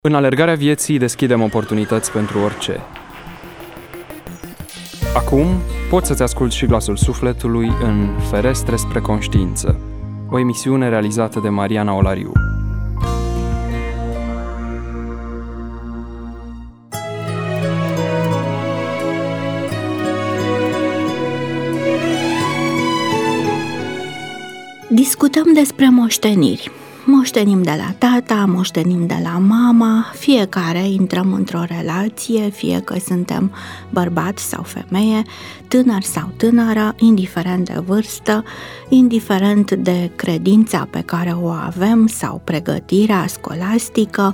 În alergarea vieții deschidem oportunități pentru orice. Acum poți să-ți asculți și glasul sufletului în Ferestre spre conștiință, o emisiune realizată de Mariana Olariu. Discutăm despre moșteniri. Moștenim de la tata, moștenim de la mama, fiecare intrăm într-o relație, fie că suntem bărbat sau femeie, tânăr sau tânără, indiferent de vârstă, indiferent de credința pe care o avem sau pregătirea scolastică,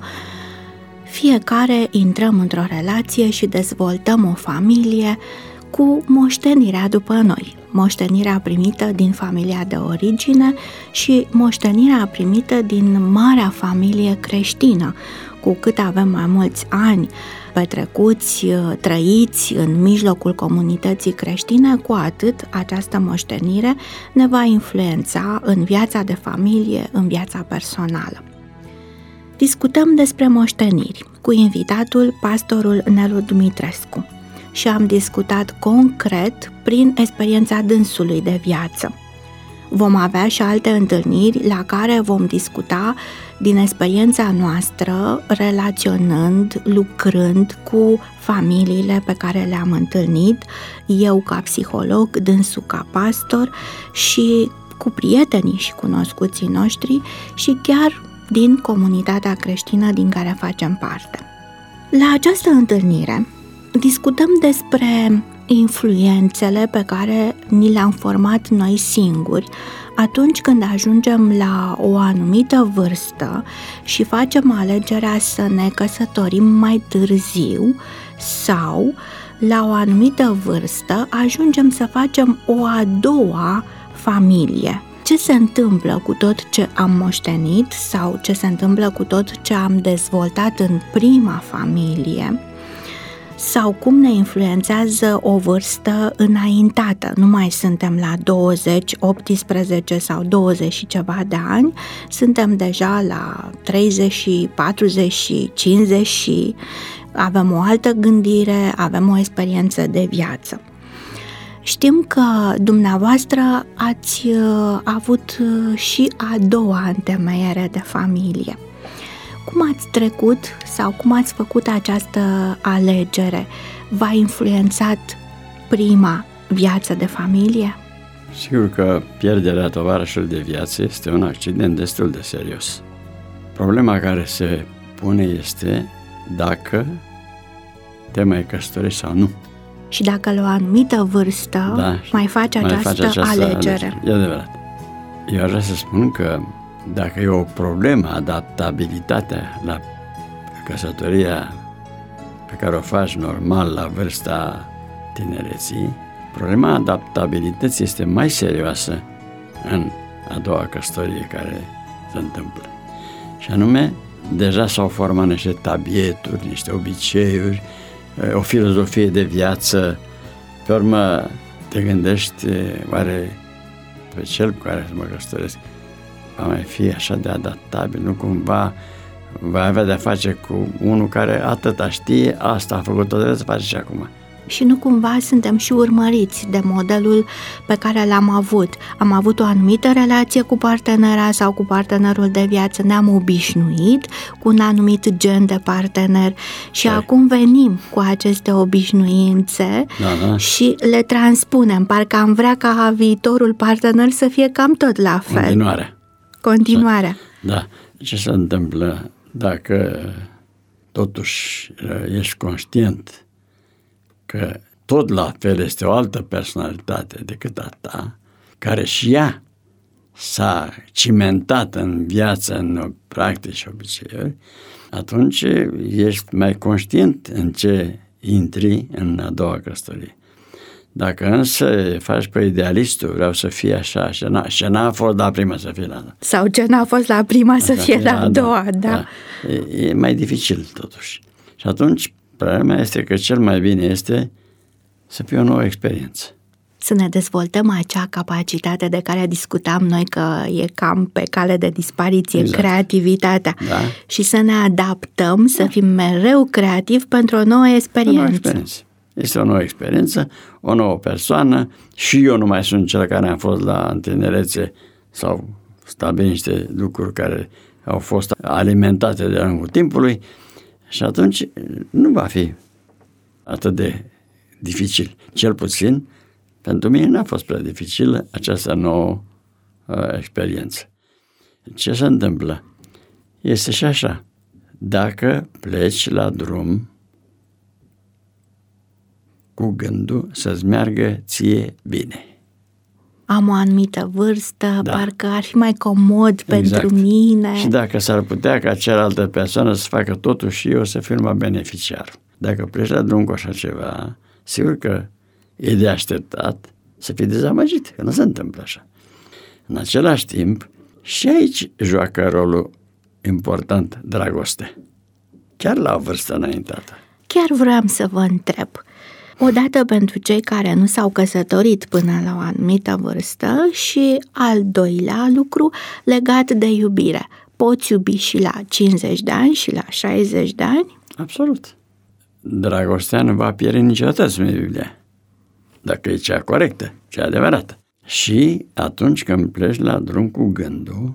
fiecare intrăm într-o relație și dezvoltăm o familie cu moștenirea după noi, moștenirea primită din familia de origine și moștenirea primită din marea familie creștină. Cu cât avem mai mulți ani petrecuți, trăiți în mijlocul comunității creștine, cu atât această moștenire ne va influența în viața de familie, în viața personală. Discutăm despre moșteniri cu invitatul pastorul Nelu Dumitrescu și am discutat concret prin experiența dânsului de viață. Vom avea și alte întâlniri la care vom discuta din experiența noastră, relaționând, lucrând cu familiile pe care le-am întâlnit, eu ca psiholog, dânsul ca pastor și cu prietenii și cunoscuții noștri și chiar din comunitatea creștină din care facem parte. La această întâlnire discutăm despre influențele pe care ni le-am format noi singuri atunci când ajungem la o anumită vârstă și facem alegerea să ne căsătorim mai târziu sau la o anumită vârstă ajungem să facem o a doua familie. Ce se întâmplă cu tot ce am moștenit sau ce se întâmplă cu tot ce am dezvoltat în prima familie? Sau cum ne influențează o vârstă înaintată. Nu mai suntem la 20, 18 sau 20 și ceva de ani, suntem deja la 30, 40, 50 și avem o altă gândire, avem o experiență de viață. Știm că dumneavoastră ați avut și a doua întemeiere de familie. Cum ați trecut sau cum ați făcut această alegere? V-a influențat prima viață de familie? Sigur că pierderea tovarășului de viață este un accident destul de serios. Problema care se pune este dacă te mai căsătorești sau nu. Și dacă la o anumită vârstă mai faci această alegere. E adevărat. Eu aș vrea să spun că dacă e o problemă, adaptabilitatea la căsătoria pe care o faci normal la vârsta tinereții, problema adaptabilității este mai serioasă în a doua căsătorie care se întâmplă. Și anume, deja s-au format niște tabieturi, niște obiceiuri, o filozofie de viață. Pe urmă te gândești, oare pe cel cu care să mă căsătoresc va mai fi așa de adaptabil, nu cumva va avea de-a face cu unul care atâta știe, asta a făcut, tot să face și acum. Și nu cumva suntem și urmăriți de modelul pe care l-am avut. Am avut o anumită relație cu partenera sau cu partenerul de viață, ne-am obișnuit cu un anumit gen de partener și acum venim cu aceste obișnuințe și le transpunem. Parcă am vrea ca viitorul partener să fie cam tot la fel. Continuarea. Da. Ce se întâmplă dacă totuși ești conștient că tot la fel este o altă personalitate decât a ta, care și ea s-a cimentat în viață, în practici și obiceiuri, atunci ești mai conștient în ce intri în a doua căsătorie. Dacă însă faci pe idealistul, vreau să fie așa, și n-a fost la prima să fie la a doua. Sau ce n-a fost la prima să fie la a doua, da. E mai dificil totuși. Și atunci, problema este că cel mai bine este să fie o nouă experiență. să ne dezvoltăm acea capacitate de care discutam noi că e cam pe cale de dispariție, exact. Creativitatea. Da. Și să ne adaptăm, să fim mereu creativi pentru o nouă experiență. Este o nouă experiență, o nouă persoană și eu nu mai sunt cel care am fost la tinerețe sau stabilit niște lucruri care au fost alimentate de-a lungul timpului și atunci nu va fi atât de dificil. Cel puțin, pentru mine n-a fost prea dificilă această nouă experiență. Ce se întâmplă? Este și așa. Dacă pleci la drum cu gândul să-ți meargă ție bine. Am o anumită vârstă, parcă ar fi mai comod pentru mine. Și dacă s-ar putea ca cealaltă persoană să facă totul și eu să fiu numai beneficiar. Dacă pleci la drum cu așa ceva, sigur că e de așteptat să fii dezamăgit, că nu se întâmplă așa. În același timp, și aici joacă rolul important dragoste. Chiar la o vârstă înaintată. Chiar vreau să vă întreb. Odată pentru cei care nu s-au căsătorit până la o anumită vârstă și al doilea lucru legat de iubire. Poți iubi și la 50 de ani și la 60 de ani? Absolut. Dragostea nu va pieri niciodată, spune Biblia. Dacă e cea corectă, cea adevărată. Și atunci când pleci la drum cu gândul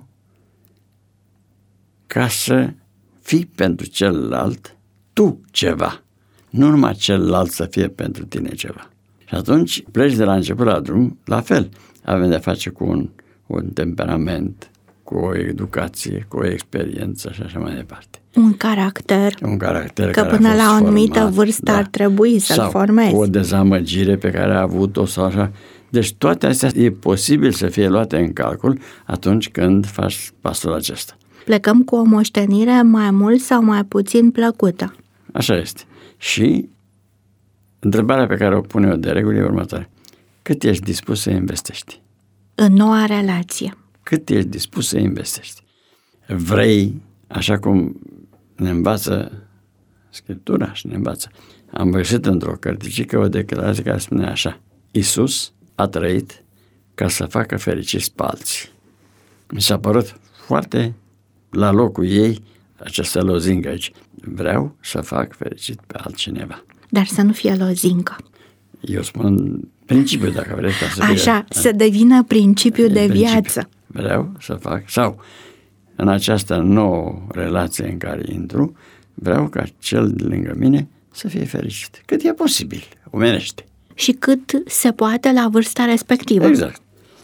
ca să fii pentru celălalt tu ceva. Nu numai celălalt să fie pentru tine ceva. Și atunci pleci de la început la drum, la fel. Avem de face cu un temperament, cu o educație, cu o experiență și așa mai departe. Un caracter. Că până la o anumită vârstă ar trebui să-l formezi. Sau o dezamăgire pe care a avut-o sau așa. Deci toate astea e posibil să fie luate în calcul atunci când faci pasul acesta. Plecăm cu o moștenire mai mult sau mai puțin plăcută. Așa este. Și întrebarea pe care o pun eu de regulă e următoarea. Cât ești dispus să investești? În noua relație. Cât ești dispus să investești? Vrei, așa cum ne învață Scriptura și ne învață. Am găsit într-o cărticică o declarație care spune așa. Iisus a trăit ca să facă fericiți pe alții. Mi s-a părut foarte la locul ei această lozincă aici. Vreau să fac fericit pe altcineva. Dar să nu fie lozincă. Eu spun principiul, dacă vreți. Ca să așa, să devină principiul de viață. Vreau să fac, sau în această nouă relație în care intru, vreau ca cel de lângă mine să fie fericit. Cât e posibil, omenește. Și cât se poate la vârsta respectivă. Exact.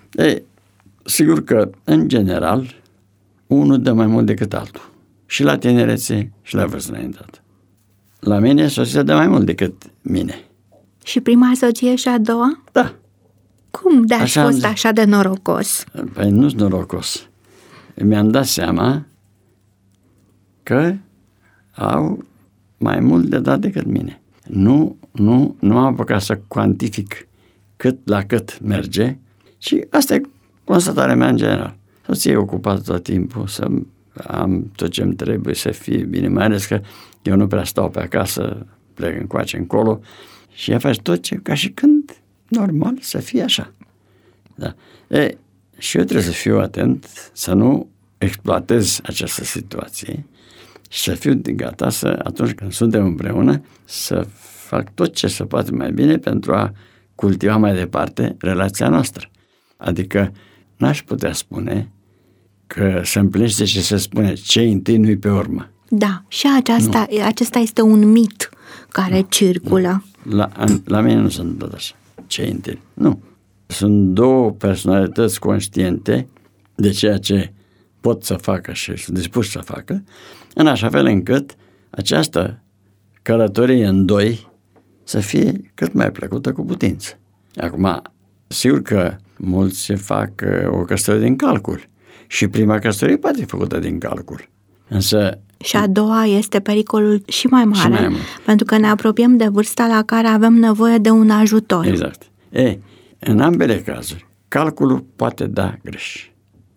Sigur că, în general, unul dă mai mult decât altul. Și la tinerețe și la vârstă înaintată. La mine soția dă mai mult decât mine. Și prima soție și a doua? Da. Cum de ați fost așa de norocos? Păi nu-s norocos. Mi-am dat seama că au mai mult de dat decât mine. Nu am apucat să cuantific la cât merge, ci asta e constatarea mea în general. Soția e ocupată tot timpul, să am tot ce-mi trebuie să fie bine, mai ales că eu nu prea stau pe acasă, plec încoace încolo și ea face tot ce, ca și când normal să fie așa. Da. Și eu trebuie să fiu atent să nu exploatez această situație și să fiu gata să, atunci când suntem împreună, să fac tot ce se poate mai bine pentru a cultiva mai departe relația noastră. Adică n-aș putea spune că se împlinește ce se spune, ce întâi nu-i pe urmă. Da, și acesta este un mit care circulă. La mine nu se întâmplă așa. Ce întâi? Nu. Sunt două personalități conștiente de ceea ce pot să facă și sunt dispuși să facă, în așa fel încât această călătorie în doi să fie cât mai plăcută cu putință. Acum, sigur că mulți fac o căsătorie din calcul și prima căsătorie poate fi făcută din calcul. Însă și a doua este pericolul și mai mare, pentru că ne apropiem de vârsta la care avem nevoie de un ajutor. Exact. În ambele cazuri, calculul poate da greș.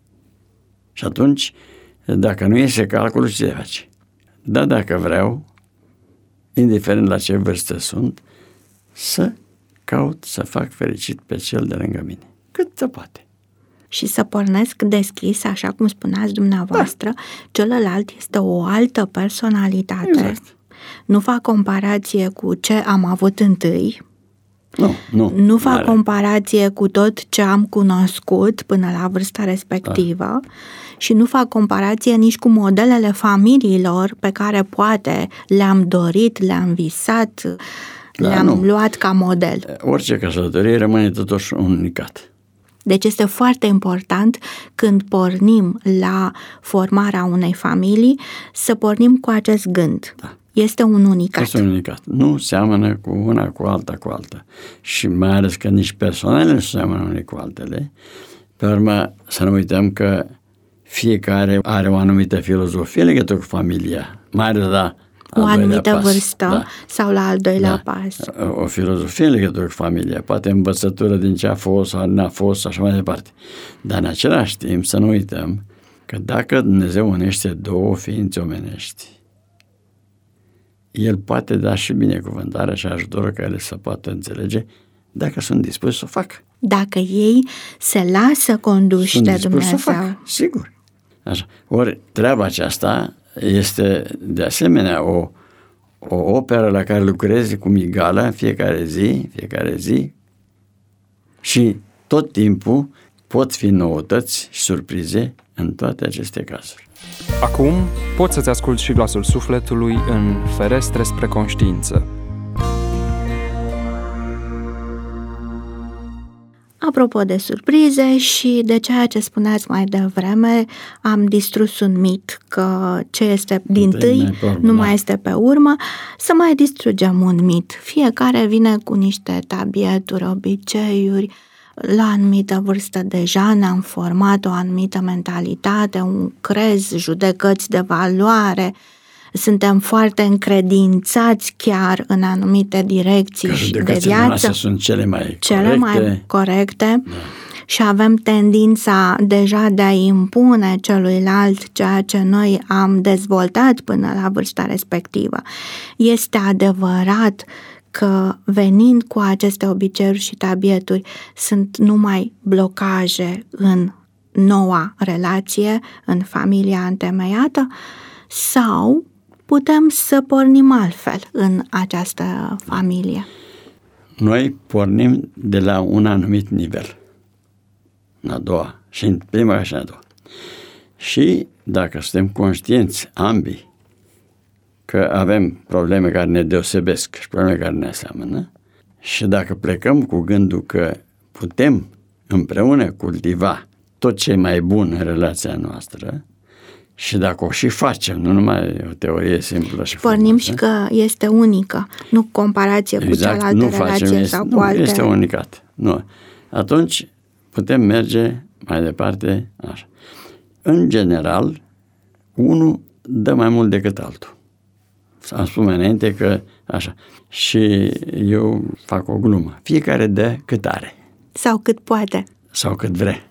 Și atunci, dacă nu iese calculul, ce se face? Dacă vreau, indiferent la ce vârstă sunt, să caut să fac fericit pe cel de lângă mine, cât se poate. Și să pornesc deschis, așa cum spuneați dumneavoastră, celălalt este o altă personalitate. Exact. Nu fac comparație cu ce am avut întâi. Nu fac comparație cu tot ce am cunoscut până la vârsta respectivă și nu fac comparație nici cu modelele familiilor pe care poate le-am dorit, le-am visat, le-am luat ca model. Orice căsătorie rămâne totuși un unicat. Deci este foarte important când pornim la formarea unei familii să pornim cu acest gând. Da. Este un unicat. Este un unicat. Nu seamănă cu una cu alta. Și mai ales că nici persoanele nu seamănă unii cu altele. Pe urmă, să nu uităm că fiecare are o anumită filozofie legătură cu familia. Mai ales la o anumită vârstă sau la al doilea pas. O filozofie legătură cu familia, poate învățătură din ce a fost sau n-a fost, așa mai departe. Dar în același timp să nu uităm că dacă Dumnezeu unește două ființe omenești, El poate da și binecuvântarea și ajutorul care să poată înțelege dacă sunt dispuși să o facă. Dacă ei se lasă conduși de Dumnezeu. Să facă, sigur. Așa. Ori treaba aceasta este de asemenea o operă la care lucrezi cu migală fiecare zi și tot timpul pot fi noutăți și surprize în toate aceste cazuri. Acum poți să-ți asculți și glasul sufletului în Ferestre spre conștiință. Apropo de surprize și de ceea ce spuneați mai devreme, am distrus un mit că ce este dintâi nu mai este pe urmă, să mai distrugem un mit. Fiecare vine cu niște tabieturi, obiceiuri, la anumită vârstă deja ne-am format o anumită mentalitate, un crez, judecăți de valoare, suntem foarte încredințați chiar în anumite direcții de viață. Sunt cele mai corecte. Da. Și avem tendința deja de a impune celuilalt ceea ce noi am dezvoltat până la vârsta respectivă. Este adevărat că venind cu aceste obiceiuri și tabieturi sunt numai blocaje în noua relație, în familia întemeiată, sau putem să pornim altfel în această familie? Noi pornim de la un anumit nivel. În a doua, și în prima și în a doua. Și dacă suntem conștienți ambii că avem probleme care ne deosebesc și probleme care ne aseamănă, și dacă plecăm cu gândul că putem împreună cultiva tot ce e mai bun în relația noastră, și dacă o și facem, nu numai o teorie simplă și pornim frumoasă, și că este unică, nu comparație cu cealaltă relație sau cu alte. Este unicat. Nu. Atunci putem merge mai departe așa. În general, unul dă mai mult decât altul. Am spus mai înainte că așa. Și eu fac o glumă. Fiecare dă cât are. Sau cât poate. Sau cât vrea.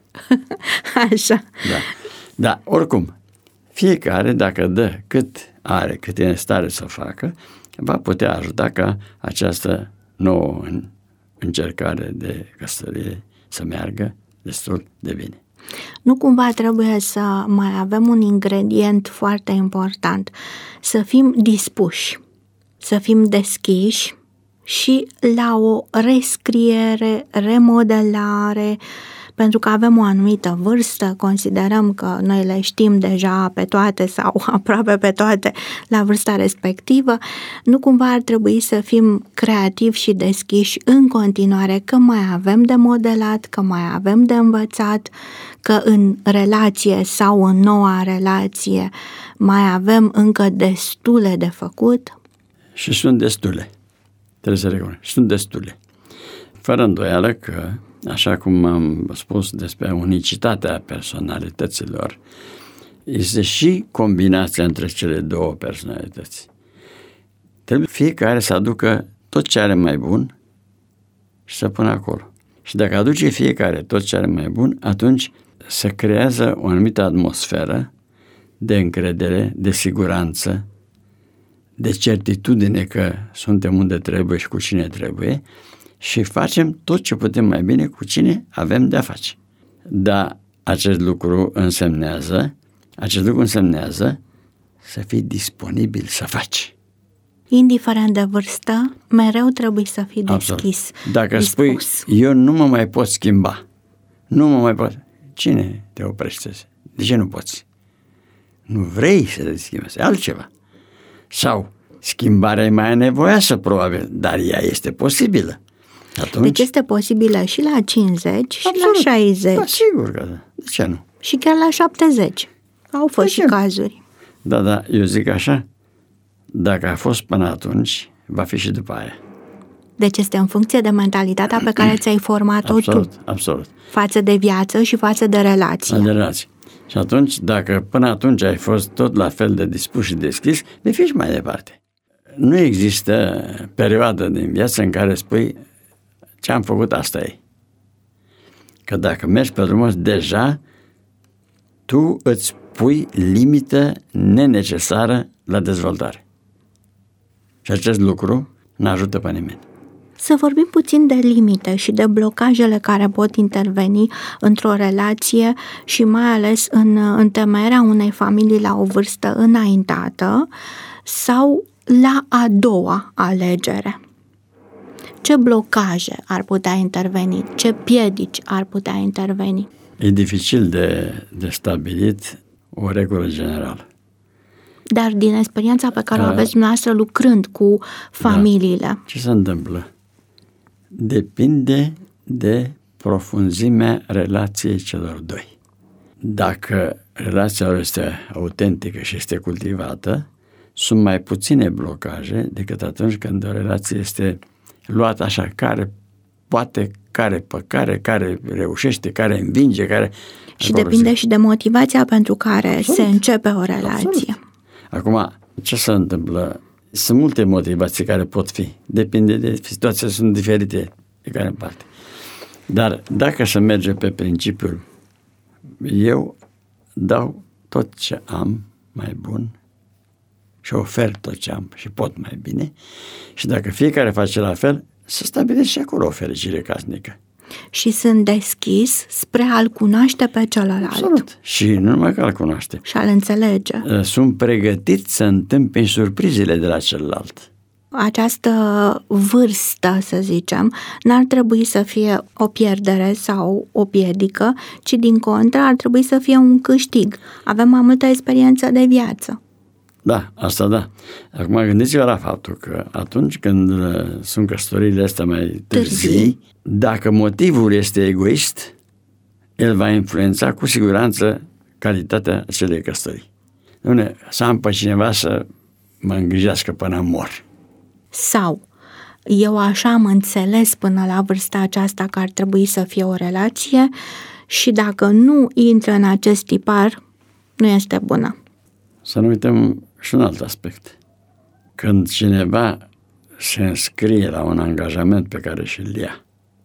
Așa. Da. Da, oricum, fiecare, dacă dă cât are, cât e în stare să facă, va putea ajuta ca această nouă încercare de căsătorie să meargă destul de bine. Nu cumva trebuie să mai avem un ingredient foarte important, să fim dispuși, să fim deschiși și la o rescriere, remodelare, pentru că avem o anumită vârstă, considerăm că noi le știm deja pe toate sau aproape pe toate la vârsta respectivă, nu cumva ar trebui să fim creativi și deschiși în continuare, că mai avem de modelat, că mai avem de învățat, că în relație sau în noua relație mai avem încă destule de făcut. Și sunt destule. Trebuie să recunosc. Sunt destule. Fără îndoială că, așa cum am spus despre unicitatea personalităților, este și combinația între cele două personalități. Trebuie fiecare să aducă tot ce are mai bun și să pună acolo. Și dacă aduce fiecare tot ce are mai bun, atunci se creează o anumită atmosferă de încredere, de siguranță, de certitudine că suntem unde trebuie și cu cine trebuie, și facem tot ce putem mai bine cu cine avem de-a face. Dar acest lucru însemnează să fii disponibil să faci. Indiferent de vârstă, mereu trebuie să fii deschis. Absolut. Dacă spui, eu nu mă mai pot schimba, cine te oprește? De ce nu poți? Nu vrei să te schimbi, e altceva. Sau schimbarea e mai anevoioasă, probabil, dar ea este posibilă. Atunci, deci este posibilă și la 50 și la 60. Da, sigur că da. De ce nu? Și chiar la 70. Au fost și cazuri. Da, eu zic așa, dacă a fost până atunci, va fi și după aia. Deci este în funcție de mentalitatea pe care ți-ai format-o tu. Absolut. Față de viață și față de relație. De relație. Și atunci, dacă până atunci ai fost tot la fel de dispus și deschis, vei fi și mai departe. Nu există perioadă din viață în care spui ce am făcut, asta e. Că dacă mergi pe drumul deja, tu îți pui limită nenecesară la dezvoltare. Și acest lucru nu ajută pe nimeni. Să vorbim puțin de limite și de blocajele care pot interveni într-o relație și mai ales în întemeierea unei familii la o vârstă înaintată sau la a doua alegere. Ce blocaje ar putea interveni? Ce piedici ar putea interveni? E dificil de stabilit o regulă generală. Dar din experiența pe care o aveți dumneavoastră lucrând cu familiile. Da. Ce se întâmplă? Depinde de profunzimea relației celor doi. Dacă relația lor este autentică și este cultivată, sunt mai puține blocaje decât atunci când o relație este luată așa, care poate, care reușește, care învinge, care... Și depinde și de motivația pentru care se începe o relație. Absolut. Acum, ce se întâmplă? Sunt multe motivații care pot fi. Depinde de situația, sunt diferite de care în parte. Dar dacă se merge pe principiul, eu dau tot ce am mai bun și ofer tot ce am și pot mai bine, și dacă fiecare face la fel, să stabilește și acolo o fericire casnică. Și sunt deschis spre a-l cunoaște pe celălalt. Absolut. Și nu numai că îl cunoaște. Și a-l înțelege. Sunt pregătit să întâmpin surprizele de la celălalt. Această vârstă, să zicem, n-ar trebui să fie o pierdere sau o piedică, ci din contră ar trebui să fie un câștig. Avem mai multă experiență de viață. Da, asta da. Acum gândiți-vă la faptul că atunci când sunt căsătoriile astea mai târzii, dacă motivul este egoist, el va influența cu siguranță calitatea acelei căsătorii. Dom'le, să am pe cineva să mă îngrijească până mor. Sau eu așa am înțeles până la vârsta aceasta că ar trebui să fie o relație și dacă nu intră în acest tipar, nu este bună. Să nu uităm și un alt aspect. Când cineva se înscrie la un angajament pe care și-l ia,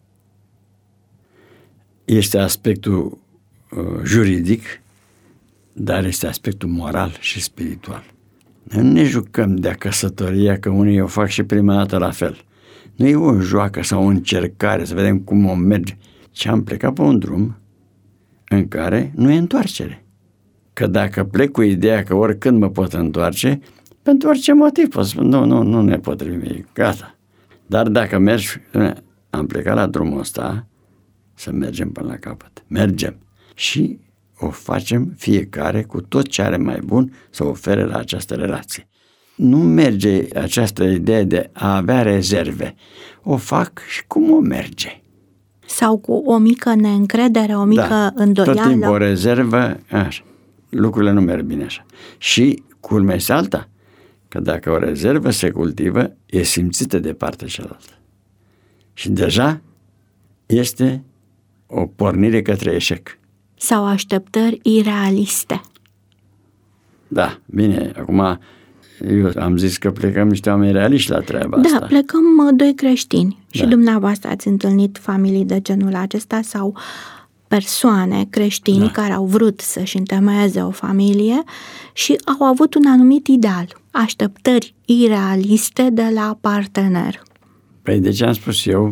este aspectul juridic, dar este aspectul moral și spiritual. Noi nu ne jucăm de-a căsătoria, că unii o fac și prima dată la fel. Nu e o joacă sau o încercare să vedem cum o merge, ci am plecat pe un drum în care nu e întoarcere. Că dacă plec cu ideea că oricând mă pot întoarce, pentru orice motiv pot spune, nu ne potrivim, gata. Dar dacă mergi, am plecat la drumul ăsta, să mergem până la capăt. Mergem. Și o facem fiecare cu tot ce are mai bun să ofere la această relație. Nu merge această idee de a avea rezerve. O fac și cum o merge. Sau cu o mică neîncredere, o mică îndoială. Tot timpul o rezervă, așa. Lucrurile nu merg bine așa. Și culmea este alta, că dacă o rezervă se cultivă, e simțită de partea cealaltă. Și deja este o pornire către eșec. Sau așteptări irealiste. Da, bine, acum eu am zis că plecăm niște oameni realiști la treaba asta. Da, plecăm doi creștini. Da. Și dumneavoastră ați întâlnit familii de genul acesta sau persoane creștini care au vrut să-și întemeieze o familie și au avut un anumit ideal, așteptări irealiste de la partener. Păi de ce am spus eu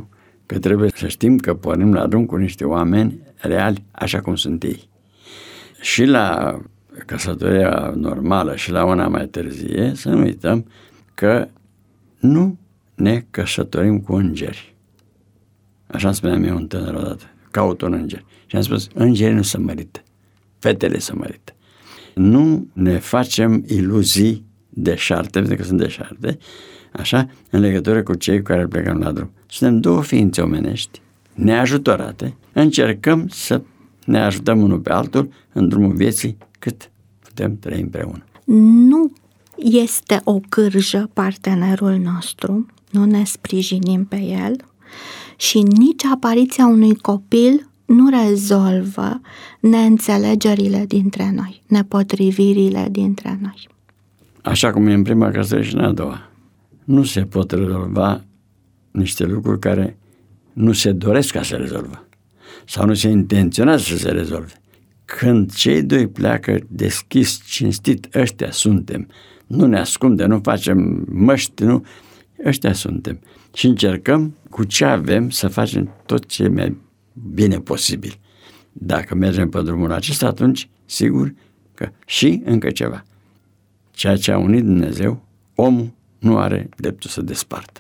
că trebuie să știm că pornim la drum cu niște oameni reali, așa cum sunt ei. Și la căsătoria normală și la una mai târzie, să nu uităm că nu ne căsătorim cu îngeri. Așa îmi spunea mie un tânăr odată, caut un înger. Și am spus, îngerii nu se mărită, fetele se mărită. Nu ne facem iluzii deșarte, pentru că sunt deșarte, așa, în legătură cu cei cu care plecăm la drum. Suntem două ființe omenești, neajutorate, încercăm să ne ajutăm unul pe altul în drumul vieții cât putem trăi împreună. Nu este o cârjă partenerul nostru, nu ne sprijinim pe el și nici apariția unui copil nu rezolvă neînțelegerile dintre noi, nepotrivirile dintre noi. Așa cum e în prima căsătorie și în a doua. Nu se pot rezolva niște lucruri care nu se doresc ca să rezolvă sau nu se intenționează să se rezolve. Când cei doi pleacă deschis, cinstit, ăștia suntem, nu ne ascundem, nu facem măști, nu, ăștia suntem și încercăm cu ce avem să facem tot ce e mai bine posibil. Dacă mergem pe drumul acesta, atunci sigur că și încă ceva. Ceea ce a unit Dumnezeu, omul nu are dreptul să despartă.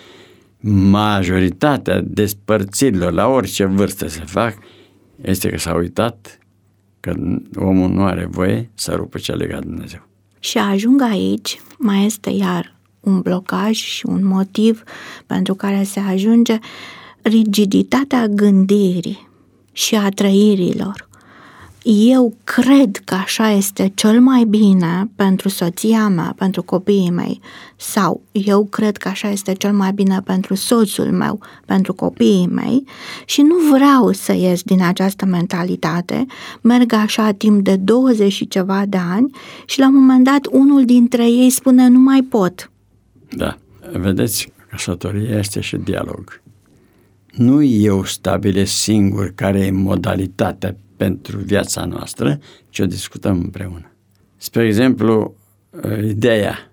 Majoritatea despărțirilor la orice vârstă se fac este că s-a uitat că omul nu are voie să rupă ce a legat Dumnezeu. Și ajung aici, mai este iar un blocaj și un motiv pentru care se ajunge rigiditatea gândirii și a trăirilor. Eu cred că așa este cel mai bine pentru soția mea, pentru copiii mei, sau eu cred că așa este cel mai bine pentru soțul meu, pentru copiii mei și nu vreau să ies din această mentalitate, merg așa timp de 20 și ceva de ani și la un moment dat unul dintre ei spune nu mai pot. Da, vedeți, căsătoria este și dialog. Nu eu stabilesc singur care e modalitatea pentru viața noastră, ci o discutăm împreună. Spre exemplu, ideea,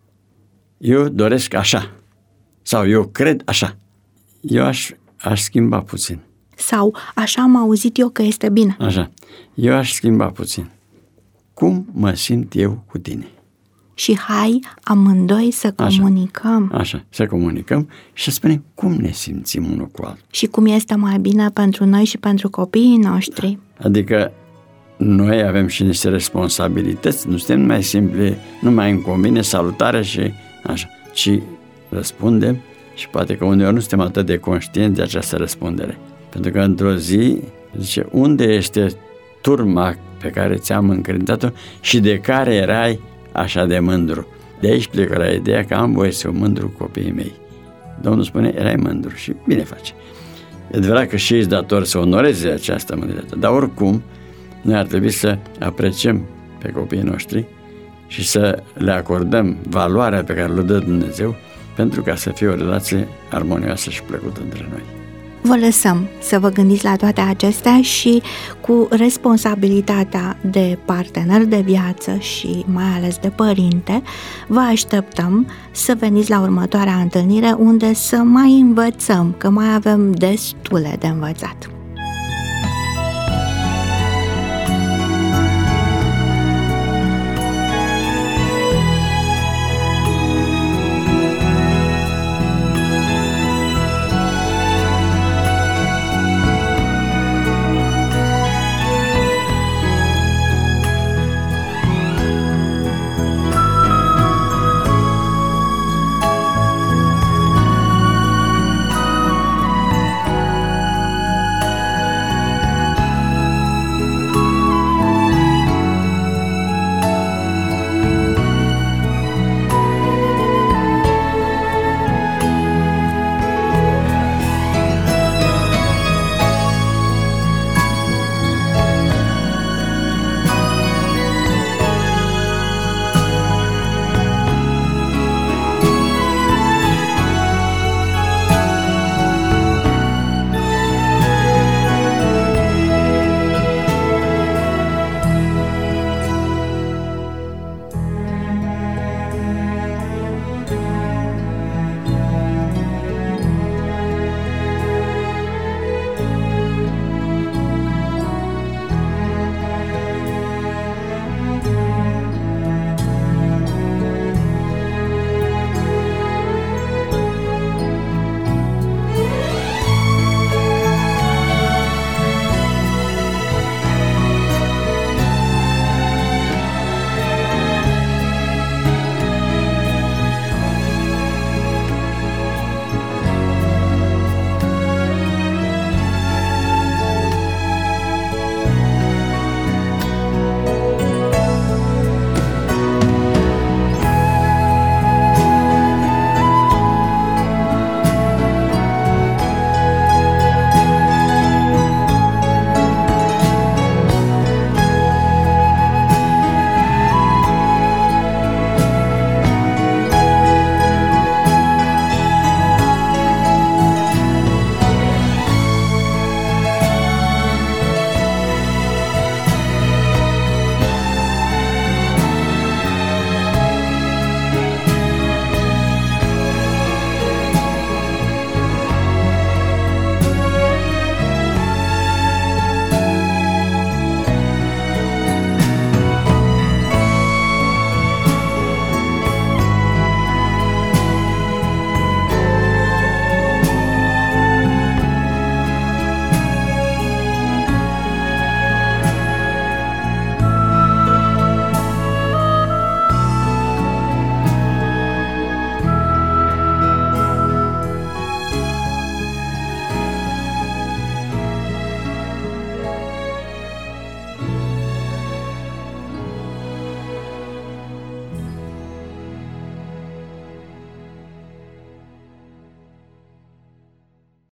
eu doresc așa, sau eu cred așa, eu aș schimba puțin. Sau așa am auzit eu că este bine. Așa, eu aș schimba puțin. Cum mă simt eu cu tine? Și hai amândoi să comunicăm. Așa, să comunicăm și să spunem cum ne simțim unul cu altul. Și cum este mai bine pentru noi și pentru copiii noștri. Da. Adică noi avem și niște responsabilități, nu suntem mai simple, nu mai îmi convine salutare și așa, ci răspundem și poate că uneori nu suntem atât de conștienți de această răspundere. Pentru că într-o zi zice, unde este turma pe care ți-am încredințat-o și de care erai așa de mândru. De aici plecă la ideea că am voie să fiu mândru cu copiii mei. Domnul spune, erai mândru și bine face. E adevărat că și ești dator să onoreze această mândrietate, dar oricum noi ar trebui să apreciem pe copiii noștri și să le acordăm valoarea pe care le dă Dumnezeu pentru ca să fie o relație armonioasă și plăcută între noi. Vă lăsăm să vă gândiți la toate acestea și cu responsabilitatea de partener de viață și mai ales de părinte, vă așteptăm să veniți la următoarea întâlnire unde să mai învățăm, că mai avem destule de învățat.